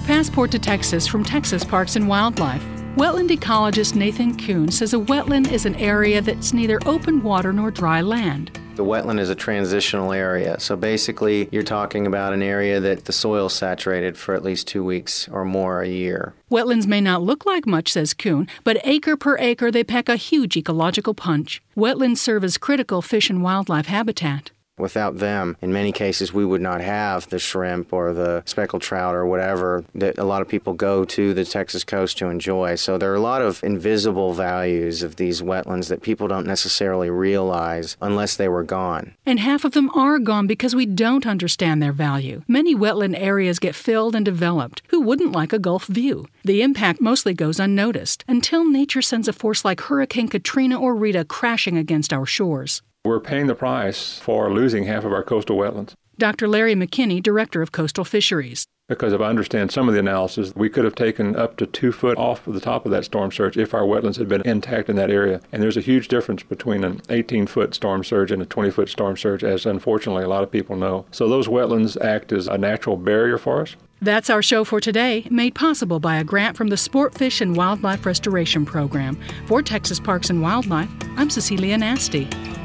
Passport to Texas from Texas Parks and Wildlife. Wetland ecologist Nathan Kuhn says a wetland is an area that's neither open water nor dry land. The wetland is a transitional area, so basically you're talking about an area that the soil's saturated for at least 2 weeks or more a year. Wetlands may not look like much, says Kuhn, but acre per acre they pack a huge ecological punch. Wetlands serve as critical fish and wildlife habitat. Without them, in many cases, we would not have the shrimp or the speckled trout or whatever that a lot of people go to the Texas coast to enjoy. So there are a lot of invisible values of these wetlands that people don't necessarily realize unless they were gone. And half of them are gone because we don't understand their value. Many wetland areas get filled and developed. Who wouldn't like a Gulf view? The impact mostly goes unnoticed until nature sends a force like Hurricane Katrina or Rita crashing against our shores. We're paying the price for losing half of our coastal wetlands. Dr. Larry McKinney, Director of Coastal Fisheries. Because if I understand some of the analysis, we could have taken up to 2 foot off of the top of that storm surge if our wetlands had been intact in that area. And there's a huge difference between an 18-foot storm surge and a 20-foot storm surge, as unfortunately a lot of people know. So those wetlands act as a natural barrier for us. That's our show for today, made possible by a grant from the Sport Fish and Wildlife Restoration Program. For Texas Parks and Wildlife, I'm Cecilia Nasty.